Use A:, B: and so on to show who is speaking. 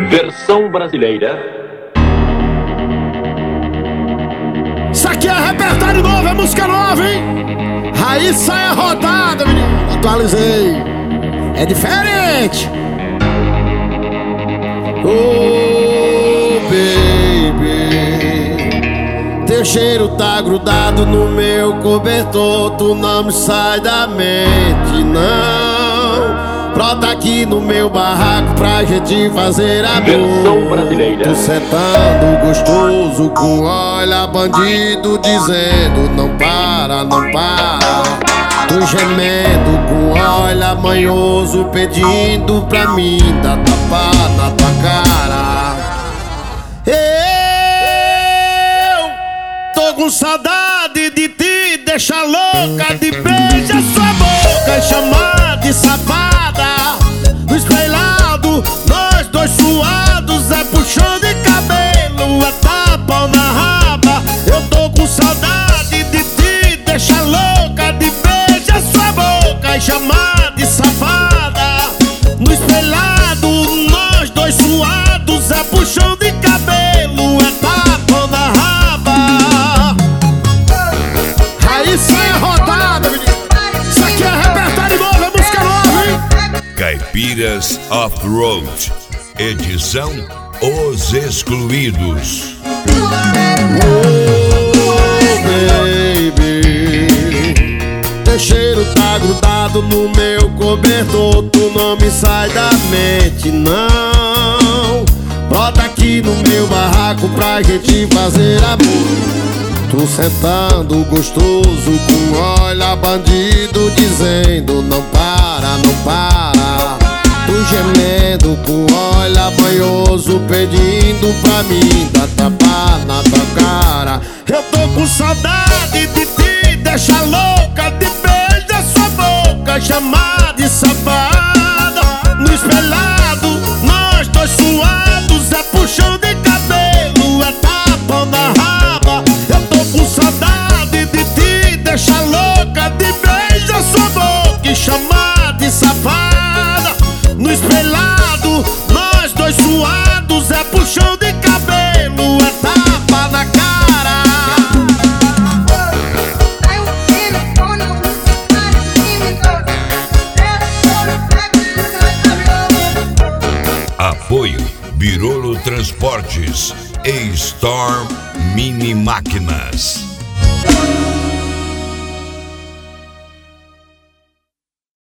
A: Versão brasileira.
B: Isso aqui é repertório novo, é música nova, hein? Raíssa é rodada, menino. Atualizei. É diferente. Oh, baby, teu cheiro tá grudado no meu cobertor. Tu não me sai da mente, não. Brota aqui no meu barraco pra gente fazer amor.
A: Versão brasileira.
B: Tu sentando gostoso com olha bandido dizendo não para, não para. Tu gemendo com olha manhoso pedindo pra mim dar tapa na tua cara. Eu tô com saudade de te deixar louca, de beijar sua boca e chamar de safada. No espelhado, nós dois suados, é puxão de cabelo, é tapa na raba. Eu tô com saudade de te deixar louca, de beijar sua boca e chamar de safada. No espelhado, nós dois suados, é puxão de cabelo, é tapa na raba. Raíssa é rodada, menino. Isso aqui é repertório novo, é música nova, hein?
C: Caipiras Off-Road, edição Os Excluídos.
B: Oh, baby, teu cheiro tá grudado no meu cobertor. Tu não me sai da mente, não. Brota aqui no meu barraco pra gente fazer amor. Tu sentando gostoso com olha bandido dizendo não para, não para. Tu gemendo com olha banhoso pedindo pra mim dar tapa na tua cara. Eu tô com saudade de te deixar louca, de beijar sua boca, chamar de safada. No espelhado, nós dois suados, é puxão de cabelo, é tapa na raba. Eu tô com saudade de te deixar louca, de beijar sua boca e chamar de safada. No espelhado, nós dois suados, é puxão de cabelo, é tapa na cara.
C: Apoio Birolo Transportes e Storm Mini Máquinas.